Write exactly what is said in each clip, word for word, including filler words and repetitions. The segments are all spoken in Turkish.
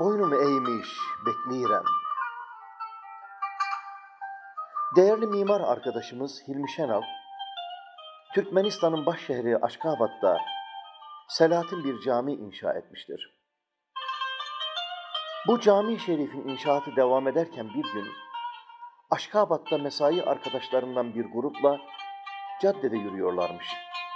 boynumu eğmiş bekleyirem. Değerli mimar arkadaşımız Hilmi Şenal, Türkmenistan'ın başşehri Aşkabat'ta Selahattin bir cami inşa etmiştir. Bu cami-i şerifin inşaatı devam ederken bir gün Aşkabat'ta mesai arkadaşlarından bir grupla caddede yürüyorlarmış.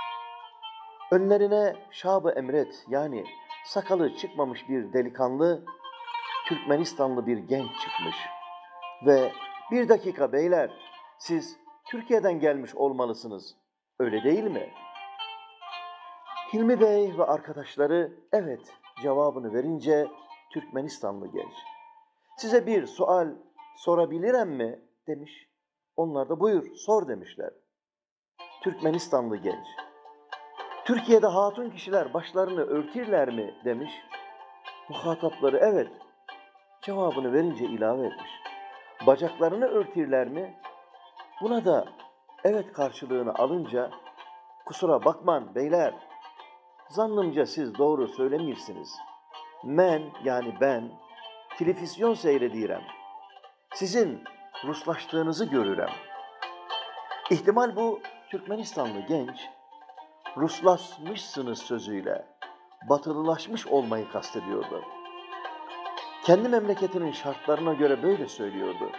Önlerine Şab-ı Emret yani sakalı çıkmamış bir delikanlı, Türkmenistanlı bir genç çıkmış ve bir dakika beyler, siz Türkiye'den gelmiş olmalısınız, öyle değil mi? Hilmi Bey ve arkadaşları evet cevabını verince Türkmenistanlı genç, size bir sual sorabilirim mi demiş. Onlar da buyur sor demişler. Türkmenistanlı genç, Türkiye'de hatun kişiler başlarını örtirler mi demiş. Muhatapları evet cevabını verince ilave etmiş. Bacaklarını örtirler mi? Buna da evet karşılığını alınca kusura bakman beyler, zannımca siz doğru söylemirsiniz. Men yani ben televizyon seyredirem. Sizin Ruslaştığınızı görürem. İhtimal bu Türkmenistanlı genç Ruslaşmışsınız sözüyle batılılaşmış olmayı kastediyordu. Kendi memleketinin şartlarına göre böyle söylüyordu.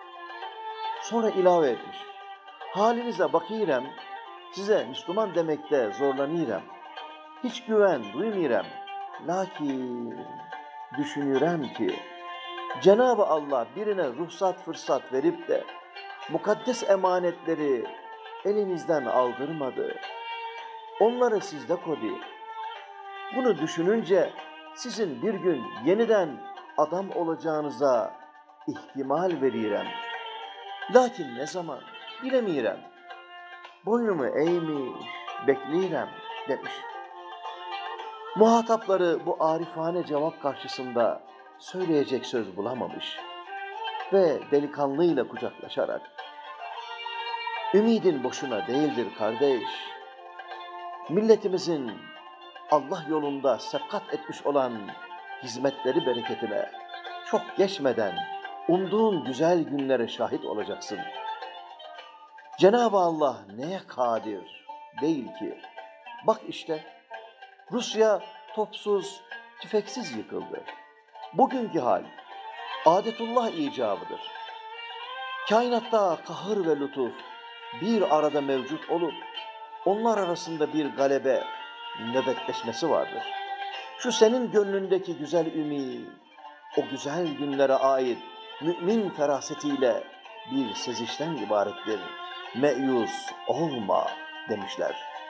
Sonra ilave etmiş. Halinize bakirem, size Müslüman demekte zorlanırem. Hiç güven duymirem. Lakin düşünürem ki Cenab-ı Allah birine ruhsat fırsat verip de mukaddes emanetleri elinizden aldırmadı. Onları sizde kodu. Bunu düşününce sizin bir gün yeniden adam olacağınıza ihtimal verirem. Lakin ne zaman bilemirem. Boynumu eğmiş bekleyirem demiş. Muhatapları bu arifane cevap karşısında söyleyecek söz bulamamış ve delikanlıyla kucaklaşarak ümidin boşuna değildir kardeş. Milletimizin Allah yolunda sebkat etmiş olan hizmetleri bereketine çok geçmeden umduğun güzel günlere şahit olacaksın. Cenab-ı Allah neye kadir değil ki? Bak işte Rusya topsuz, tüfeksiz yıkıldı. Bugünkü hal adetullah icabıdır. Kainatta kahır ve lütuf bir arada mevcut olup onlar arasında bir galebe, nöbetleşmesi vardır. Şu senin gönlündeki güzel ümit, o güzel günlere ait mümin ferasetiyle bir sezişten ibarettir. Meyus olma demişler.